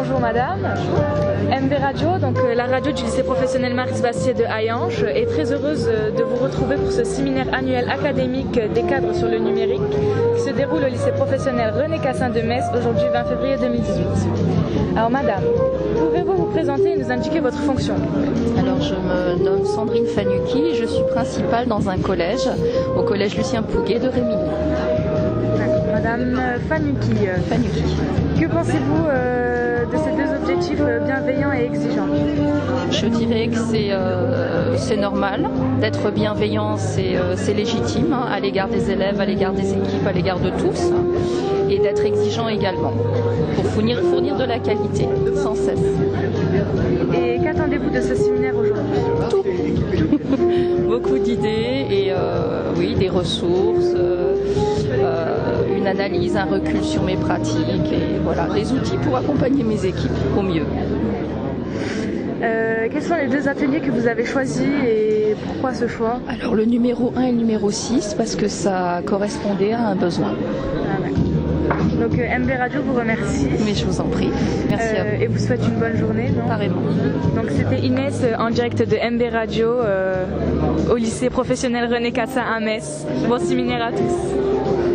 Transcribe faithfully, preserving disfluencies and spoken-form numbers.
bonjour madame. M B Radio, donc euh, la radio du lycée professionnel Max Bastier de Hayange, est très heureuse euh, de vous retrouver pour ce séminaire annuel académique des cadres sur le numérique qui se déroule au lycée professionnel René Cassin de Metz aujourd'hui vingt février deux mille dix-huit. Alors madame, pouvez-vous vous présenter et nous indiquer votre fonction? Alors je me nomme Sandrine Fanucchi et je suis principale dans un collège, au collège Lucien Pouguet de Rémilly. Madame Fanucchi, Fanucchi. Que pensez-vous euh, de ces deux objectifs euh, bienveillants et exigeants? Je dirais que c'est euh, c'est normal. D'être bienveillant, c'est euh, c'est légitime hein, à l'égard des élèves, à l'égard des équipes, à l'égard de tous. Et d'être exigeant également, pour fournir, fournir de la qualité, sans cesse. Et qu'attendez-vous de ce séminaire aujourd'hui? Tout. Beaucoup d'idées et euh, oui, des ressources, euh, euh, une analyse, un recul sur mes pratiques et voilà, des outils pour accompagner mes équipes au mieux. Euh, quels sont les deux ateliers que vous avez choisis et pourquoi ce choix? Alors le numéro un et le numéro six parce que ça correspondait à un besoin. Ah, d'accord. Donc euh, M B Radio vous remercie. Mais je vous en prie. Merci euh, à vous. Et vous souhaite une bonne journée. Non? Pareillement. Donc c'était Inès euh, en direct de M B Radio euh, au lycée professionnel René Cassin à Metz. Bon séminaire à tous.